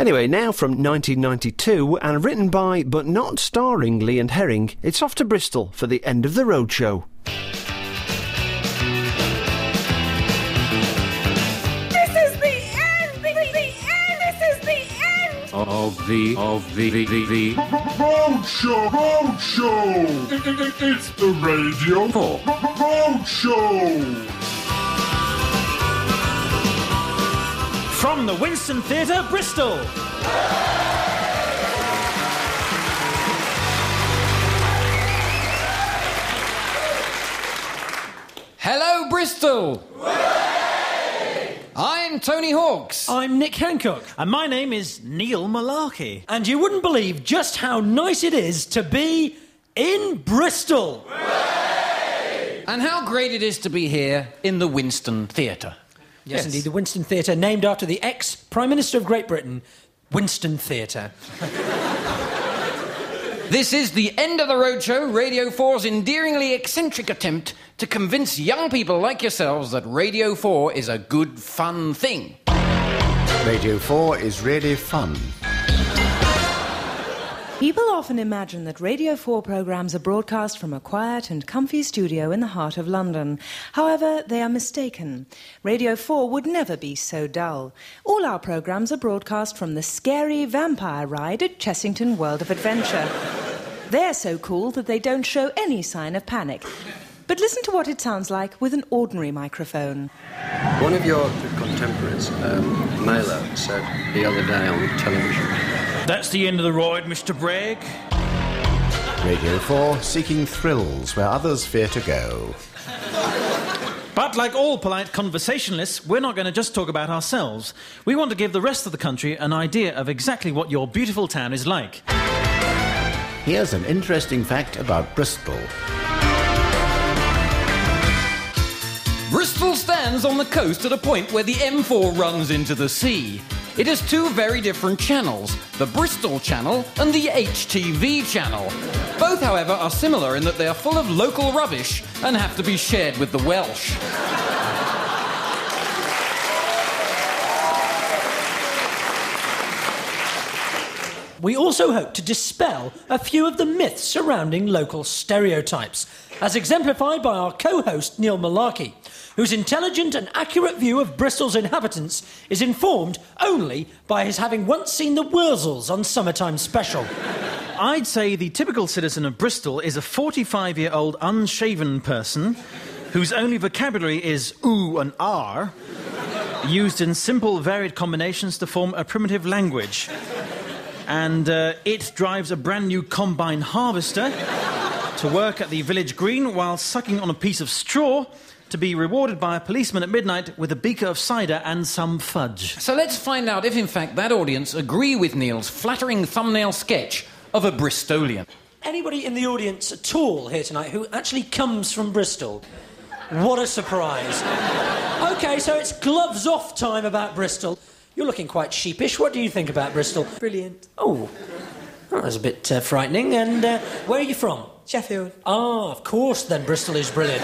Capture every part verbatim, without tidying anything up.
Anyway, now from nineteen ninety-two, and written by, but not starring, Lee and Herring, it's off to Bristol for the End of the Road Show. Of the of the the the, the Road Show, Road Show. It, it, it, it's the Radio Four Road Show. From the Winston Theatre, Bristol. Hello, Bristol. I'm Tony Hawks. I'm Nick Hancock. And my name is Neil Malarkey. And you wouldn't believe just how nice it is to be in Bristol. And how great it is to be here in the Winston Theatre. Yes, yes, indeed, the Winston Theatre, named after the ex-Prime Minister of Great Britain, Winston Theatre. This is the End of the Road Show, Radio four's endearingly eccentric attempt to convince young people like yourselves that Radio four is a good, fun thing. Radio four is really fun. People often imagine that Radio four programmes are broadcast from a quiet and comfy studio in the heart of London. However, they are mistaken. Radio four would never be so dull. All our programmes are broadcast from the scary vampire ride at Chessington World of Adventure. They're so cool that they don't show any sign of panic. But listen to what it sounds like with an ordinary microphone. One of your contemporaries, um, Mailer, said the other day on television... That's the end of the ride, Mister Bragg. Radio four, seeking thrills where others fear to go. But like all polite conversationalists, we're not going to just talk about ourselves. We want to give the rest of the country an idea of exactly what your beautiful town is like. Here's an interesting fact about Bristol. Bristol stands on the coast at a point where the M four runs into the sea. It has two very different channels, the Bristol Channel and the H T V Channel. Both, however, are similar in that they are full of local rubbish and have to be shared with the Welsh. We also hope to dispel a few of the myths surrounding local stereotypes, as exemplified by our co-host Neil Malarkey, whose intelligent and accurate view of Bristol's inhabitants is informed only by his having once seen the Wurzels on Summertime Special. I'd say the typical citizen of Bristol is a forty-five-year-old unshaven person whose only vocabulary is ooh and ah, used in simple, varied combinations to form a primitive language. And uh, it drives a brand-new combine harvester to work at the village green while sucking on a piece of straw to be rewarded by a policeman at midnight with a beaker of cider and some fudge. So let's find out if, in fact, that audience agree with Neil's flattering thumbnail sketch of a Bristolian. Anybody in the audience at all here tonight who actually comes from Bristol? What a surprise. OK, so it's gloves off time about Bristol. You're looking quite sheepish. What do you think about Bristol? Brilliant. Oh, that was a bit uh, frightening. And uh, where are you from? Sheffield. Ah, of course, then Bristol is brilliant.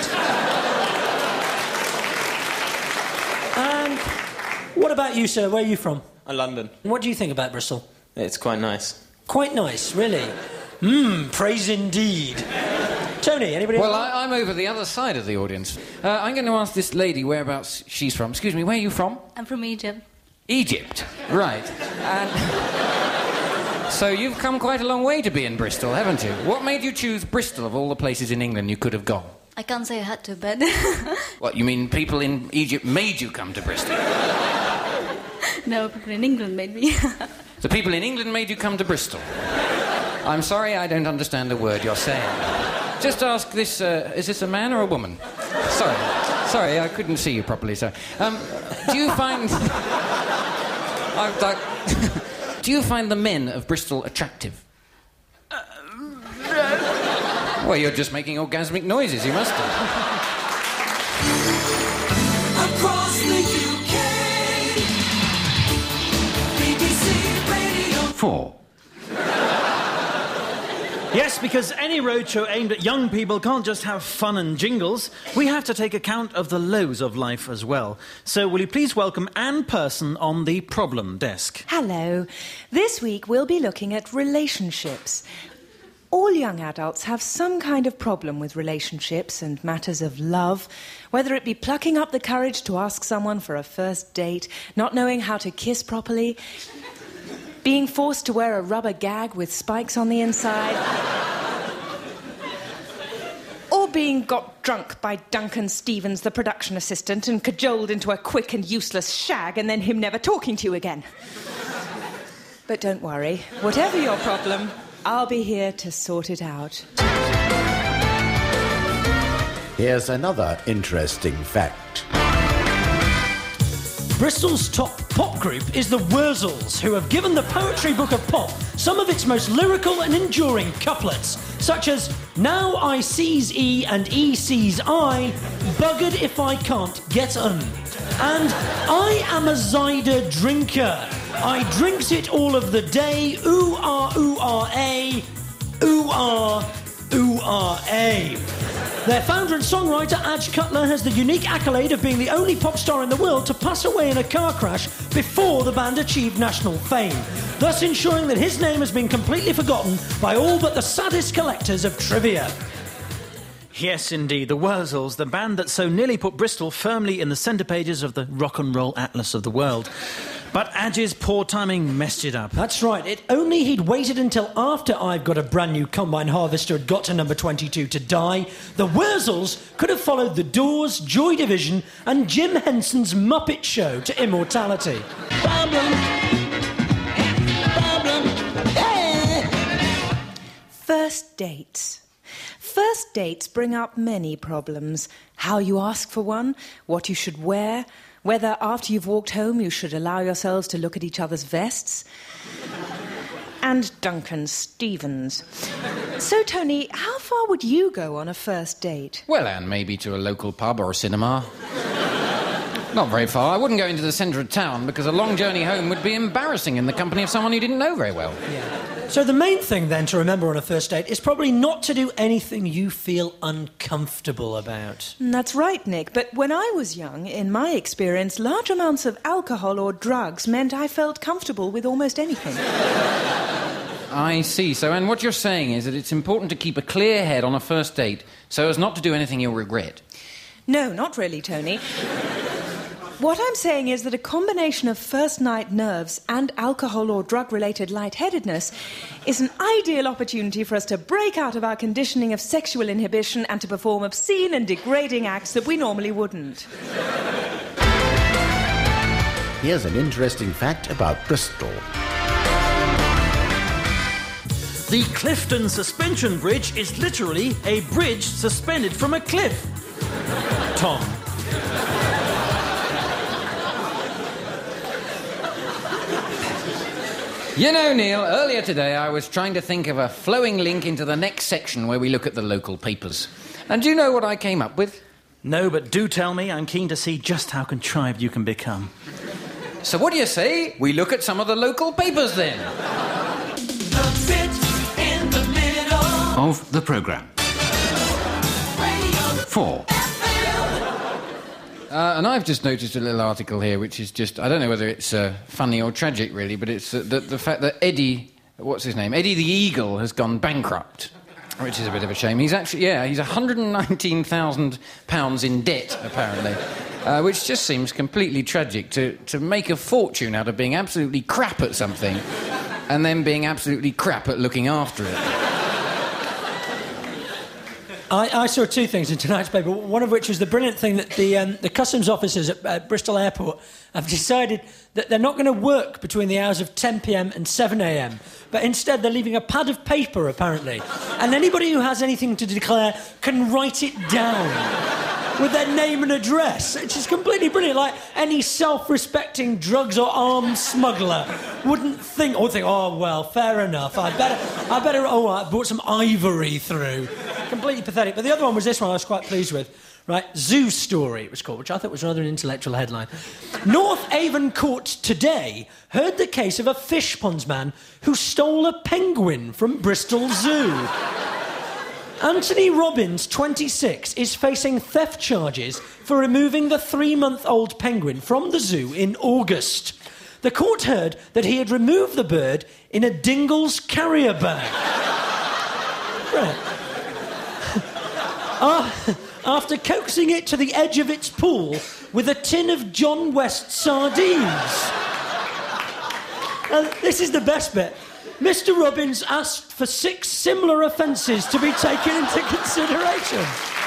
And what about you, sir? Where are you from? I'm London. What do you think about Bristol? It's quite nice. Quite nice, really. Mmm, praise indeed. Tony, anybody? Well, I, I'm over the other side of the audience. Uh, I'm going to ask this lady whereabouts she's from. Excuse me, where are you from? I'm from Egypt. Egypt, right. And so you've come quite a long way to be in Bristol, haven't you? What made you choose Bristol of all the places in England you could have gone? I can't say I had to, but... What, you mean people in Egypt made you come to Bristol? No, people in England made me. The people in England made you come to Bristol? I'm sorry, I don't understand a word you're saying. Just ask this, uh, is this a man or a woman? Sorry. Sorry, I couldn't see you properly, sorry. Um, do you find... I, I, do you find the men of Bristol attractive? Uh, no. Well, you're just making orgasmic noises, you must have. Across the U K, B B C Radio Four. Yes, because any roadshow aimed at young people can't just have fun and jingles. We have to take account of the lows of life as well. So will you please welcome Anne Person on the problem desk. Hello. This week we'll be looking at relationships. All young adults have some kind of problem with relationships and matters of love, whether it be plucking up the courage to ask someone for a first date, not knowing how to kiss properly, being forced to wear a rubber gag with spikes on the inside, or being got drunk by Duncan Stevens, the production assistant, and cajoled into a quick and useless shag and then him never talking to you again. But don't worry, whatever your problem, I'll be here to sort it out. Here's another interesting fact. Bristol's top pop group is the Wurzels, who have given the poetry book of pop some of its most lyrical and enduring couplets, such as "Now I sees E and E sees I, buggered if I can't get un," and "I am a cider drinker, I drinks it all of the day, ooh ah ooh ah a, ooh ah ooh ah a." Their founder and songwriter, Adge Cutler, has the unique accolade of being the only pop star in the world to pass away in a car crash before the band achieved national fame, thus ensuring that his name has been completely forgotten by all but the saddest collectors of trivia. Yes, indeed, the Wurzels, the band that so nearly put Bristol firmly in the centre pages of the rock and roll atlas of the world. But Adge's poor timing messed it up. That's right. It only he'd waited until after I've Got a Brand New Combine Harvester had got to number twenty-two to die. The Wurzels could have followed The Doors, Joy Division and Jim Henson's Muppet Show to immortality. Problem. Problem. Yeah. First dates. First dates bring up many problems. How you ask for one, what you should wear, whether after you've walked home you should allow yourselves to look at each other's vests. And Duncan Stevens. So, Tony, how far would you go on a first date? Well, Anne, maybe to a local pub or a cinema. Not very far. I wouldn't go into the centre of town because a long journey home would be embarrassing in the company of someone you didn't know very well. Yeah. So the main thing, then, to remember on a first date is probably not to do anything you feel uncomfortable about. That's right, Nick. But when I was young, in my experience, large amounts of alcohol or drugs meant I felt comfortable with almost anything. I see. So, Anne, what you're saying is that it's important to keep a clear head on a first date so as not to do anything you'll regret. No, not really, Tony. What I'm saying is that a combination of first-night nerves and alcohol or drug-related lightheadedness is an ideal opportunity for us to break out of our conditioning of sexual inhibition and to perform obscene and degrading acts that we normally wouldn't. Here's an interesting fact about Bristol. The Clifton Suspension Bridge is literally a bridge suspended from a cliff. Tom. You know, Neil, earlier today I was trying to think of a flowing link into the next section where we look at the local papers. And do you know what I came up with? No, but do tell me. I'm keen to see just how contrived you can become. So what do you say? We look at some of the local papers then. The bit in the middle of the programme. Four. Uh, and I've just noticed a little article here which is just, I don't know whether it's uh, funny or tragic really, but it's uh, the, the fact that Eddie, what's his name? Eddie the Eagle has gone bankrupt, which is a bit of a shame. He's actually, yeah, he's one hundred nineteen thousand pounds in debt, apparently, uh, which just seems completely tragic to, to make a fortune out of being absolutely crap at something and then being absolutely crap at looking after it. I, I saw two things in tonight's paper, one of which was the brilliant thing that the, um, the customs officers at uh, Bristol Airport have decided that they're not going to work between the hours of ten p m and seven a m, but instead they're leaving a pad of paper, apparently. And anybody who has anything to declare can write it down with their name and address, which is completely brilliant. Like, any self-respecting drugs or arms smuggler wouldn't think, or think, oh, well, fair enough, I better, I better, oh, I brought some ivory through. Completely pathetic. But the other one was this one I was quite pleased with. Right, Zoo Story, it was called, which I thought was rather an intellectual headline. North Avon Court today heard the case of a fish pondsman who stole a penguin from Bristol Zoo. Anthony Robbins, twenty-six, is facing theft charges for removing the three-month-old penguin from the zoo in August. The court heard that he had removed the bird in a Dingles carrier bag. Right. uh, after coaxing it to the edge of its pool with a tin of John West sardines. Uh, this is the best bit. Mister Robbins asked for six similar offences to be taken into consideration.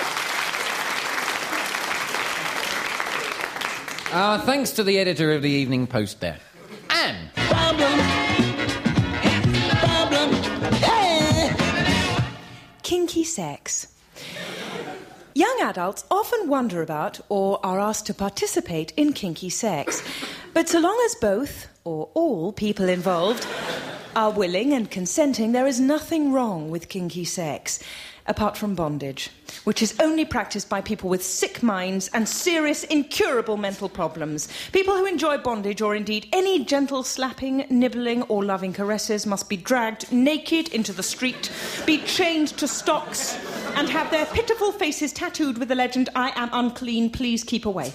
Uh, thanks to the editor of the Evening Post there. Anne. Problem. Problem. Hey. Kinky sex. Young adults often wonder about or are asked to participate in kinky sex. But so long as both, or all, people involved are willing and consenting, there is nothing wrong with kinky sex, apart from bondage, which is only practiced by people with sick minds and serious, incurable mental problems. People who enjoy bondage, or indeed any gentle slapping, nibbling or loving caresses, must be dragged naked into the street, be chained to stocks, and have their pitiful faces tattooed with the legend, "I am unclean, please keep away."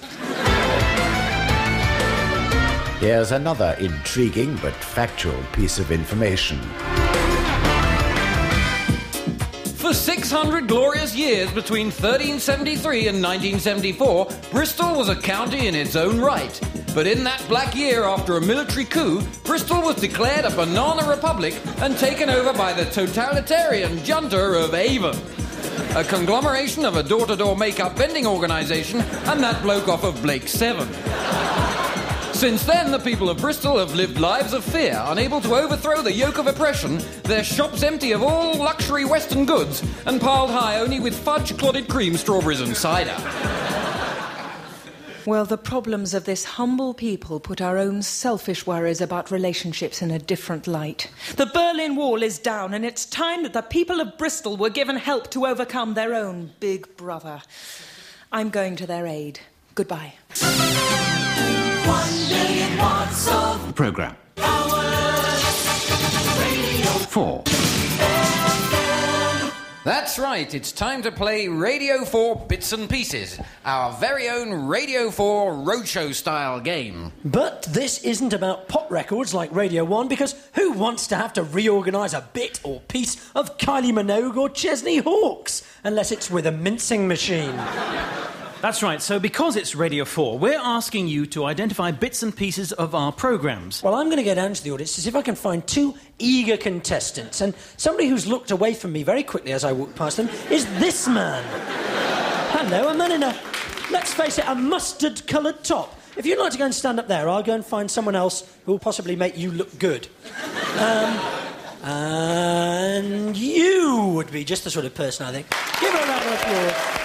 Here's another intriguing but factual piece of information. For six hundred glorious years between thirteen seventy-three and nineteen seventy-four, Bristol was a county in its own right. But in that black year after a military coup, Bristol was declared a banana republic and taken over by the totalitarian junta of Avon, a conglomeration of a door-to-door makeup vending organisation and that bloke off of Blake seven. Since then, the people of Bristol have lived lives of fear, unable to overthrow the yoke of oppression, their shops empty of all luxury Western goods, and piled high only with fudge, clotted cream, strawberries and cider. Well, the problems of this humble people put our own selfish worries about relationships in a different light. The Berlin Wall is down, and it's time that the people of Bristol were given help to overcome their own big brother. I'm going to their aid. Goodbye. One million watts of Programme. power. Radio Four. That's right, it's time to play Radio four Bits and Pieces, our very own Radio four Roadshow-style game. But this isn't about pop records like Radio one, because who wants to have to reorganise a bit or piece of Kylie Minogue or Chesney Hawkes, unless it's with a mincing machine? That's right, so because it's Radio four, we're asking you to identify bits and pieces of our programmes. Well, I'm going to go down to the audience to see if I can find two eager contestants, and somebody who's looked away from me very quickly as I walk past them is this man. Hello, a man in a, let's face it, a mustard-coloured top. If you'd like to go and stand up there, I'll go and find someone else who will possibly make you look good. Um, and you would be just the sort of person, I think. Give her a round of applause.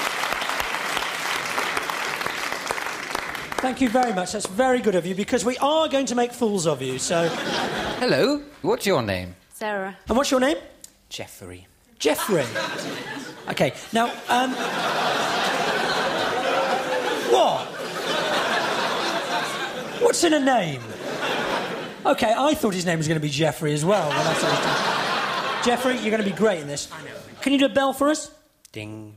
Thank you very much. That's very good of you, because we are going to make fools of you, so... Hello, what's your name? Sarah. And what's your name? Jeffrey. Jeffrey. OK, now, um... what? What's in a name? OK, I thought his name was going to be Jeffrey as well. When I said it. Jeffrey, you're going to be great in this. I know. Can you do a bell for us? Ding.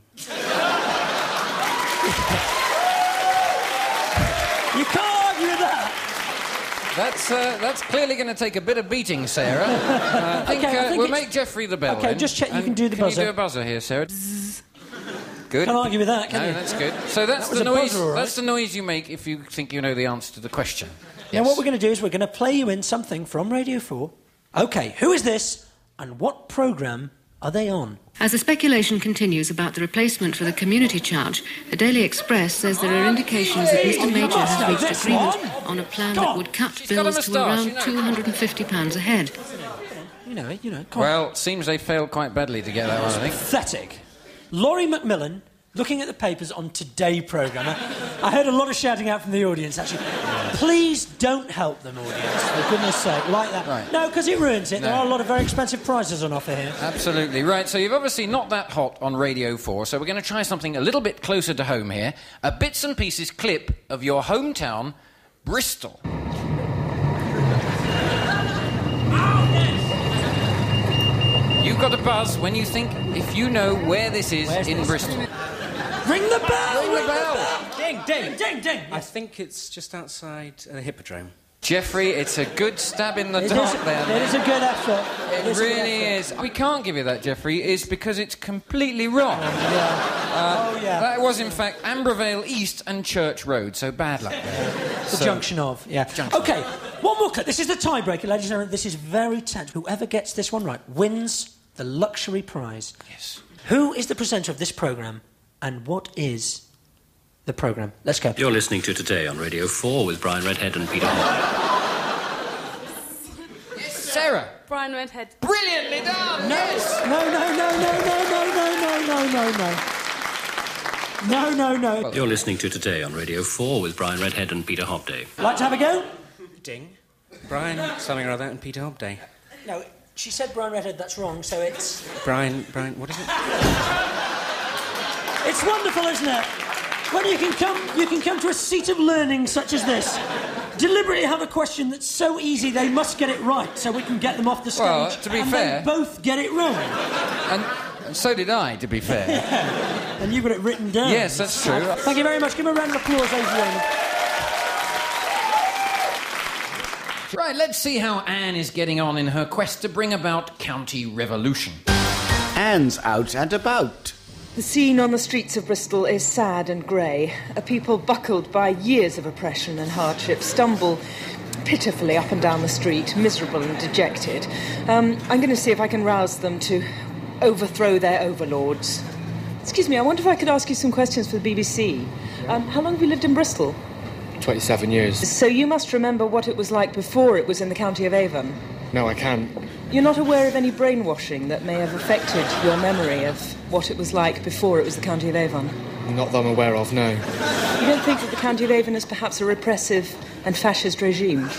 You can't argue with that. That's, uh, that's clearly going to take a bit of beating, Sarah. Uh, I think, Okay, I uh, think we'll it's- make Jeffrey the bell, OK, then. just check you And can do the can buzzer. you do a buzzer here, Sarah? Good. Can't argue with that, can no, you? that's good. So that's That was the a noise. buzzer, all right. That's the noise you make if you think you know the answer to the question. Now, Yes. what we're going to do is we're going to play you in something from Radio four. OK, who is this, and what programme are they on? As the speculation continues about the replacement for the community charge, the Daily Express says there are indications that Mister Major must know has reached this agreement one. on a plan Come that on. would cut She's got a bills to moustache, around you know. two hundred fifty pounds a head. You know, you know, come on. Well, seems they failed quite badly to get that one, I think. Pathetic. Laurie Macmillan, looking at the papers on Today programme, I heard a lot of shouting out from the audience, actually. Please don't help them, audience, for goodness sake, like that. Right. No, because it ruins it. No. There are a lot of very expensive prizes on offer here. Absolutely. Right, so you've obviously not that hot on Radio four, so we're going to try something a little bit closer to home here. A bits and pieces clip of your hometown, Bristol. You've got to buzz when you think, if you know where this is Where's in this? Bristol. Ring the bell! Ring the bell! Ding, ding, ding, ding! I think it's just outside uh, the Hippodrome. Jeffrey, it's a good stab in the It dark is, there. it is a good effort. It is a good really effort. is. We can't give you that, Jeffrey, is because it's completely wrong. Yeah. Uh, oh, yeah. That was, in fact, Ambervale East and Church Road, so bad luck there. The So- junction of, yeah. Junction. OK, one more clip. This is the tiebreaker, ladies and gentlemen. This is very tense. Whoever gets this one right wins the luxury prize. Yes. Who is the presenter of this programme, and what is the programme? Let's go. You're listening to Today on Radio four with Brian Redhead and Peter Hall. Yes, Sarah. Brian Redhead. Brilliantly done. No, Yes. no, no, no, no, no, no, no, no, no, no. No, no, no. You're listening to Today on Radio four with Brian Redhead and Peter Hobday. Like to have a go? Ding. Brian, something or other, and Peter Hobday. No, she said Brian Redhead, that's wrong, so it's... Brian, Brian, what is it? It's wonderful, isn't it? When you can come, you can come to a seat of learning such as this, deliberately have a question that's so easy they must get it right, so we can get them off the stage. Well, to be and fair- they both get it wrong. And, and so did I, to be fair. Yeah. And you've got it written down. Yes, that's true. Thank you very much. Give a round of applause, Adrian. Right, let's see how Anne is getting on in her quest to bring about county revolution. Anne's out and about. The scene on the streets of Bristol is sad and grey. A people buckled by years of oppression and hardship stumble pitifully up and down the street, miserable and dejected. Um, I'm going to see if I can rouse them to overthrow their overlords. Excuse me, I wonder if I could ask you some questions for the B B C. Um, how long have you lived in Bristol? twenty-seven years. So you must remember what it was like before it was in the county of Avon. No, I can't. You're not aware of any brainwashing that may have affected your memory of what it was like before it was the county of Avon? Not that I'm aware of, no. You don't think that the county of Avon is perhaps a repressive and fascist regime?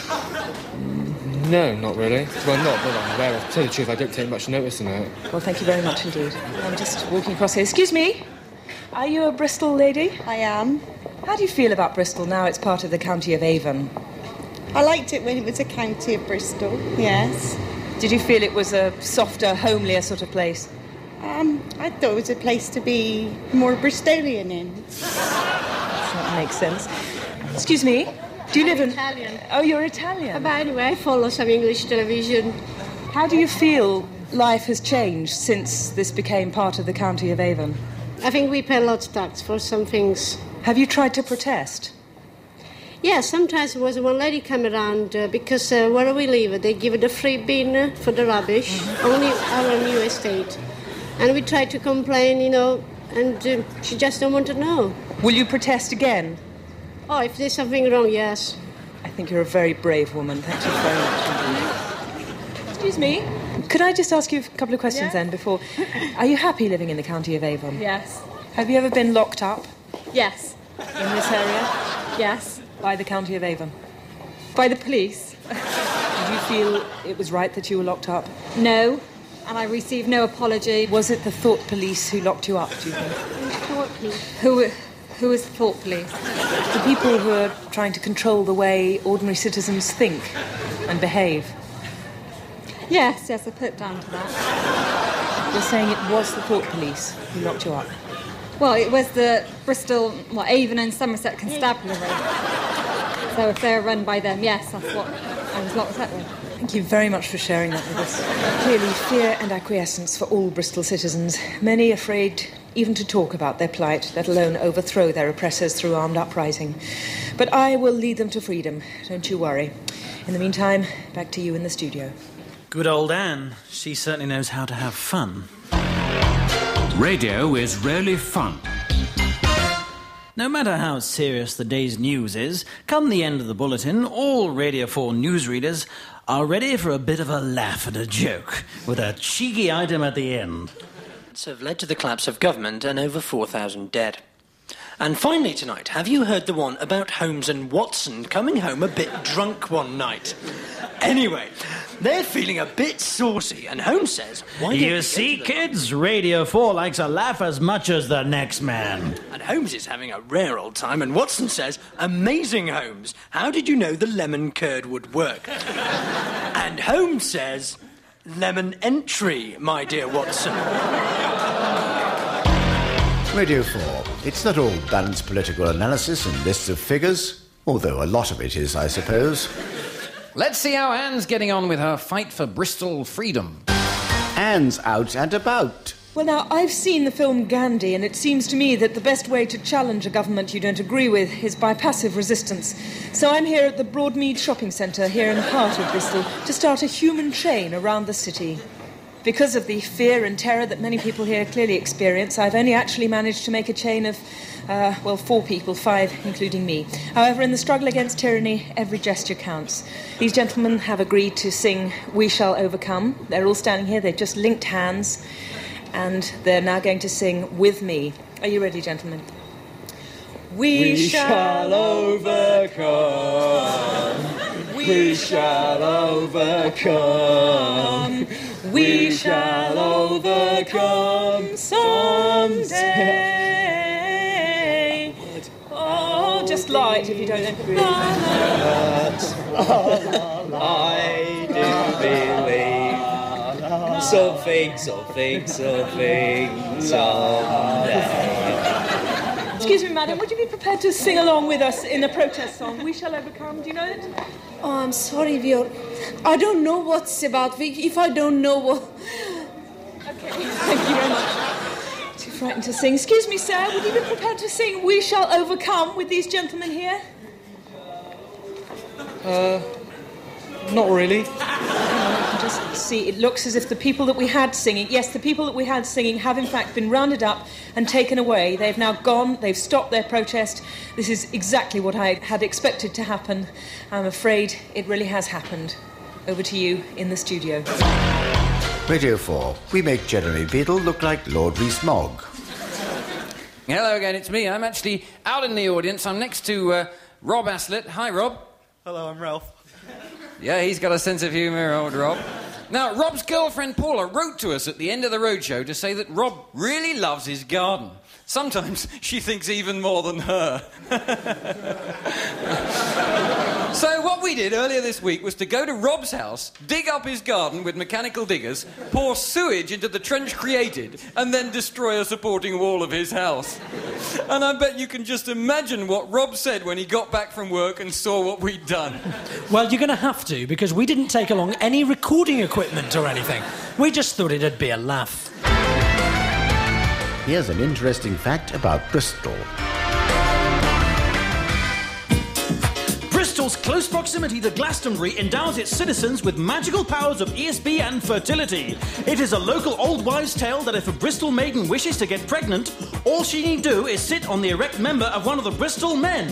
No, not really. Well, not that I'm aware of. To tell you the truth, I don't take much notice in it. Well, thank you very much indeed. I'm just walking across here. Excuse me. Are you a Bristol lady? I am. How do you feel about Bristol now it's part of the county of Avon? I liked it when it was a county of Bristol, yes. Did you feel it was a softer, homelier sort of place? Um, I thought it was a place to be more Bristolian in. That makes sense. Excuse me. Do you I'm live in... Italian. Oh, you're Italian. But anyway, I follow some English television. How do you feel life has changed since this became part of the county of Avon? I think we pay a lot of tax for some things. Have you tried to protest? Yeah, sometimes there was one lady come around uh, because uh, where we live, they give it a free bin uh, for the rubbish, mm-hmm. only our new estate. And we tried to complain, you know, and uh, she just don't want to know. Will you protest again? Oh, if there's something wrong, yes. I think you're a very brave woman. Thank you very much. Excuse me. Could I just ask you a couple of questions Yeah. then before... Are you happy living in the county of Avon? Yes. Have you ever been locked up Yes. in this area? Yes. By the county of Avon? By the police? Did you feel it was right that you were locked up? No. And I received no apology. Was it the Thought Police who locked you up, do you think? Thought police? Who, who is the Thought Police? The people who are trying to control the way ordinary citizens think and behave. Yes, yes, I put down to that. You're saying it was the Thought Police who locked you up? Well, it was the Bristol, well, Avon and Somerset Constabulary. So if they're run by them, yes, that's what I was locked up with. Thank you very much for sharing that with us. Clearly, fear and acquiescence for all Bristol citizens. Many afraid even to talk about their plight, let alone overthrow their oppressors through armed uprising. But I will lead them to freedom, don't you worry. In the meantime, back to you in the studio. Good old Anne. She certainly knows how to have fun. Radio is really fun. No matter how serious the day's news is, come the end of the bulletin, all Radio four newsreaders are ready for a bit of a laugh and a joke, with a cheeky item at the end. have led to the collapse of government and over four thousand dead. And finally tonight, have you heard the one about Holmes and Watson coming home a bit drunk one night? Anyway, they're feeling a bit saucy, and Holmes says, why don't You we see, go to the kids, Radio four likes a laugh as much as the next man. And Holmes is having a rare old time, and Watson says, amazing, Holmes. How did you know the lemon curd would work? And Holmes says, lemon entry, my dear Watson. Radio four. It's not all balanced political analysis and lists of figures, although a lot of it is, I suppose. Let's see how Anne's getting on with her fight for Bristol freedom. Anne's out and about. Well, now, I've seen the film Gandhi, and it seems to me that the best way to challenge a government you don't agree with is by passive resistance. So I'm here at the Broadmead Shopping Centre, here in the heart of Bristol, to start a human chain around the city. Because of the fear and terror that many people here clearly experience, I've only actually managed to make a chain of, uh, well, four people, five including me. However, in the struggle against tyranny, every gesture counts. These gentlemen have agreed to sing We Shall Overcome. They're all standing here, they've just linked hands, and they're now going to sing with me. Are you ready, gentlemen? We, We shall shall overcome. We shall overcome. We shall overcome someday. Oh, just light if you don't know. I do believe something, something, something, someday. Excuse me, madam, would you be prepared to sing along with us in a protest song? We shall overcome. Do you know it? Oh, I'm sorry, Vior. I don't know what's about. If I don't know what... Okay, thank you very much. Too frightened to sing. Excuse me, sir, would you be prepared to sing We Shall Overcome with these gentlemen here? Uh, not really. I can just see, it looks as if the people that we had singing, yes, the people that we had singing have in fact been rounded up and taken away. They've now gone, they've stopped their protest. This is exactly what I had expected to happen. I'm afraid it really has happened. Over to you in the studio. Radio four. We make Jeremy Beadle look like Lord Rees-Mogg. Hello again, it's me. I'm actually out in the audience. I'm next to uh, Rob Aslett. Hi, Rob. Hello, I'm Ralph. Yeah, he's got a sense of humour, old Rob. Now, Rob's girlfriend Paula wrote to us at the end of the roadshow to say that Rob really loves his garden. Sometimes she thinks even more than her. So what we did earlier this week was to go to Rob's house, dig up his garden with mechanical diggers, pour sewage into the trench created, and then destroy a supporting wall of his house. And I bet you can just imagine what Rob said when he got back from work and saw what we'd done. Well, you're going to have to, because we didn't take along any recording equipment or anything. We just thought it'd be a laugh. Here's an interesting fact about Bristol. Bristol's close proximity to Glastonbury endows its citizens with magical powers of E S P and fertility. It is a local old wives' tale that if a Bristol maiden wishes to get pregnant, all she need do is sit on the erect member of one of the Bristol men.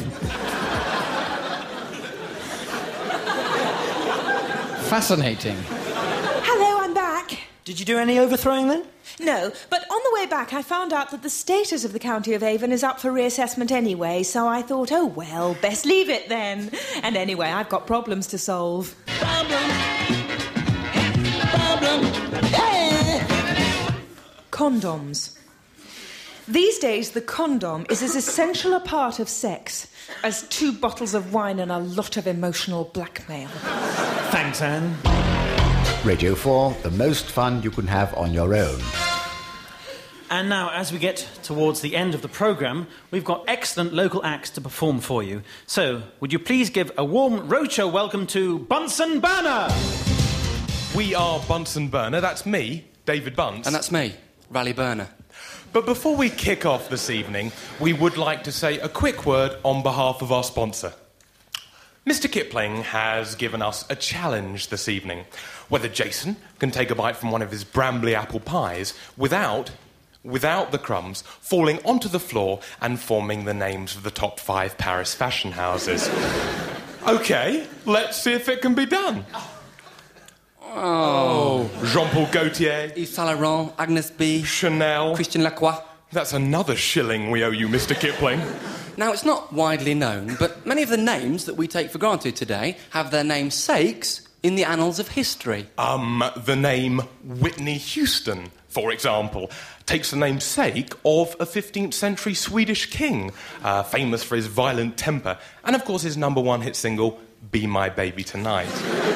Fascinating. Hello, I'm back. Did you do any overthrowing then? No, but on the way back I found out that the status of the County of Avon is up for reassessment anyway, so I thought, oh well, best leave it then. And anyway, I've got problems to solve. Problem. Problem. Hey! Condoms. These days, the condom is as essential a part of sex as two bottles of wine and a lot of emotional blackmail. Thanks, Anne. Radio four, the most fun you can have on your own. And now, as we get towards the end of the programme, we've got excellent local acts to perform for you. So, would you please give a warm roadshow welcome to Bunsen Burner? We are Bunsen Burner. That's me, David Bunce. And that's me, Rally Burner. But before we kick off this evening, we would like to say a quick word on behalf of our sponsor. Mister Kipling has given us a challenge this evening, whether Jason can take a bite from one of his brambly apple pies without, without the crumbs falling onto the floor and forming the names of the top five Paris fashion houses. OK, let's see if it can be done. Oh, Jean-Paul Gaultier. Yves Saint Laurent, Agnes B. Chanel. Christian Lacroix. That's another shilling we owe you, Mister Kipling. Now, it's not widely known, but many of the names that we take for granted today have their namesakes in the annals of history. Um, the name Whitney Houston, for example, takes the namesake of a fifteenth century Swedish king, uh, famous for his violent temper, and of course his number one hit single, Be My Baby Tonight.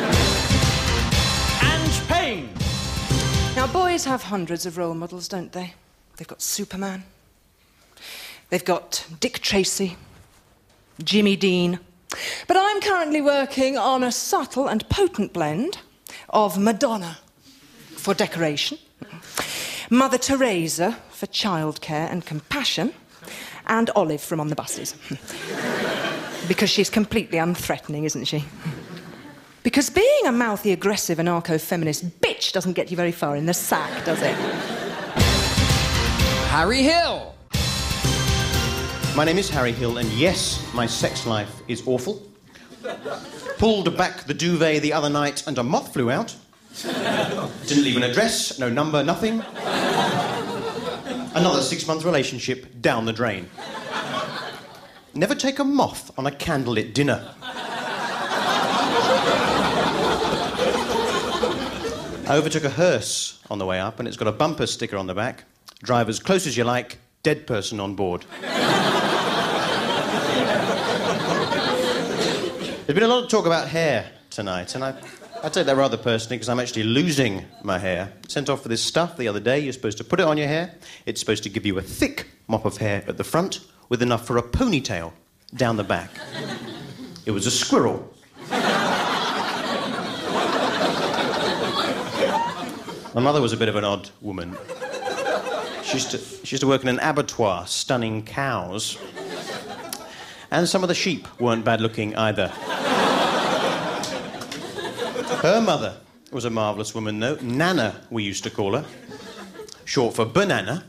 Ange Payne. Now, boys have hundreds of role models, don't they? They've got Superman. They've got Dick Tracy, Jimmy Dean. But I'm currently working on a subtle and potent blend of Madonna for decoration, Mother Teresa for childcare and compassion, and Olive from On the Buses. Because she's completely unthreatening, isn't she? Because being a mouthy, aggressive, anarcho-feminist bitch doesn't get you very far in the sack, does it? Harry Hill. My name is Harry Hill, and yes, my sex life is awful. Pulled back the duvet the other night and a moth flew out. Didn't leave an address, no number, nothing. Another six-month relationship down the drain. Never take a moth on a candlelit dinner. I overtook a hearse on the way up, and it's got a bumper sticker on the back. Drive as close as you like, dead person on board. There's been a lot of talk about hair tonight, and I, I take that rather personally because I'm actually losing my hair. Sent off for this stuff the other day. You're supposed to put it on your hair. It's supposed to give you a thick mop of hair at the front with enough for a ponytail down the back. It was a squirrel. My mother was a bit of an odd woman. She used, to, she used to work in an abattoir, stunning cows. And some of the sheep weren't bad-looking either. Her mother was a marvellous woman, though. Nana, we used to call her. Short for banana.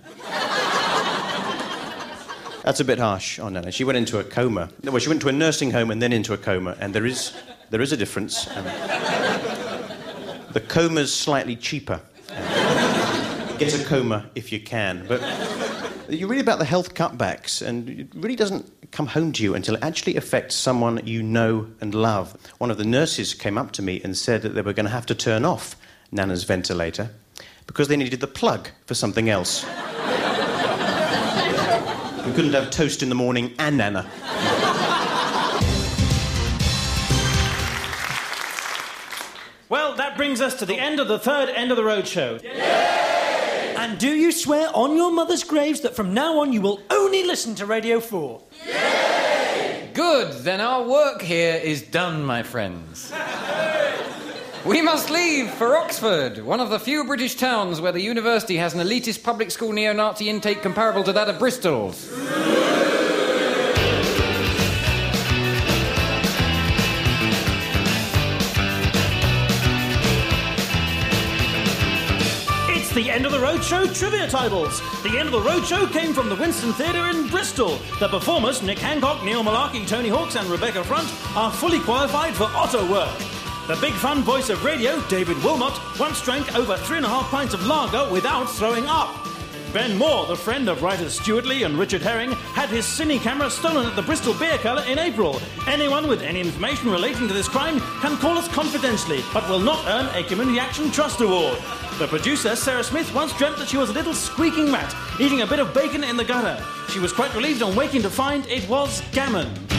That's a bit harsh on Nana. She went into a coma. Well, she went to a nursing home and then into a coma, and there is, there is a difference. Um, the coma's slightly cheaper. Get a coma if you can. But you read about the health cutbacks, and it really doesn't come home to you until it actually affects someone you know and love. One of the nurses came up to me and said that they were going to have to turn off Nana's ventilator because they needed the plug for something else. We couldn't have toast in the morning and Nana. Well, that brings us to the end of the third End of the Road show. And do you swear on your mother's graves that from now on you will only listen to Radio four? Good, then our work here is done, my friends. We must leave for Oxford, one of the few British towns where the university has an elitist public school neo-Nazi intake comparable to that of Bristol's. The End of the Road Show trivia titles. The End of the Road Show came from the Winston Theatre in Bristol. The performers, Nick Hancock, Neil Malarkey, Tony Hawks and Rebecca Front, are fully qualified for Otto work. The big fun voice of radio, David Wilmot, once drank over three and a half pints of lager without throwing up. Ben Moore, the friend of writers Stuart Lee and Richard Herring, had his cine camera stolen at the Bristol Beer Cellar in April. Anyone with any information relating to this crime can call us confidentially, but will not earn a Community Action Trust Award. The producer, Sarah Smith, once dreamt that she was a little squeaking rat, eating a bit of bacon in the gutter. She was quite relieved on waking to find it was gammon.